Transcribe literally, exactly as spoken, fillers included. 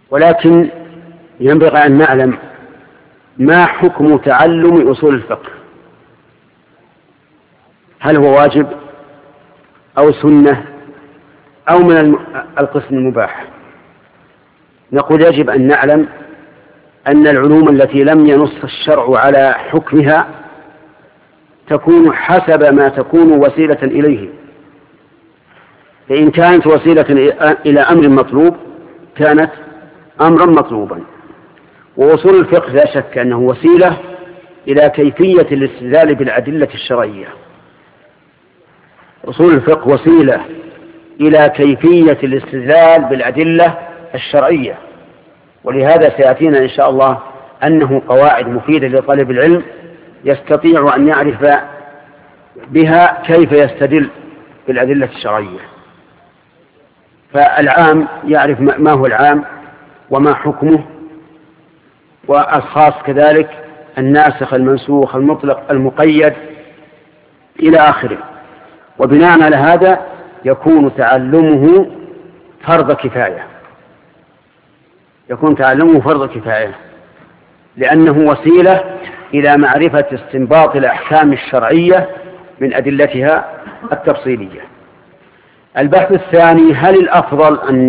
ولكن ينبغي أن نعلم ما حكم تعلم أصول الفقه، هل هو واجب أو سنة أو من القسم المباح؟ نقول يجب أن نعلم أن العلوم التي لم ينص الشرع على حكمها تكون حسب ما تكون وسيلة إليه، فإن كانت وسيلة إلى أمر مطلوب كانت أمرا مطلوبا. ووصول الفقه لا شك أنه وسيلة إلى كيفية الاستدلال بالأدلة الشرعية. وصول الفقه وسيلة إلى كيفية الاستدلال بالأدلة الشرعية، ولهذا سيأتينا إن شاء الله أنه قواعد مفيدة لطالب العلم يستطيع أن يعرف بها كيف يستدل بالأدلة الشرعية. فالعام يعرف ما هو العام وما حكمه، والخاص كذلك الناسخ المنسوخ المطلق المقيد إلى آخره. وبناء على هذا يكون تعلمه فرض كفاية، يكون تعلمه فرض كفاية لأنه وسيلة إلى معرفة استنباط الأحكام الشرعية من أدلتها التفصيلية. البحث الثاني: هل الأفضل أن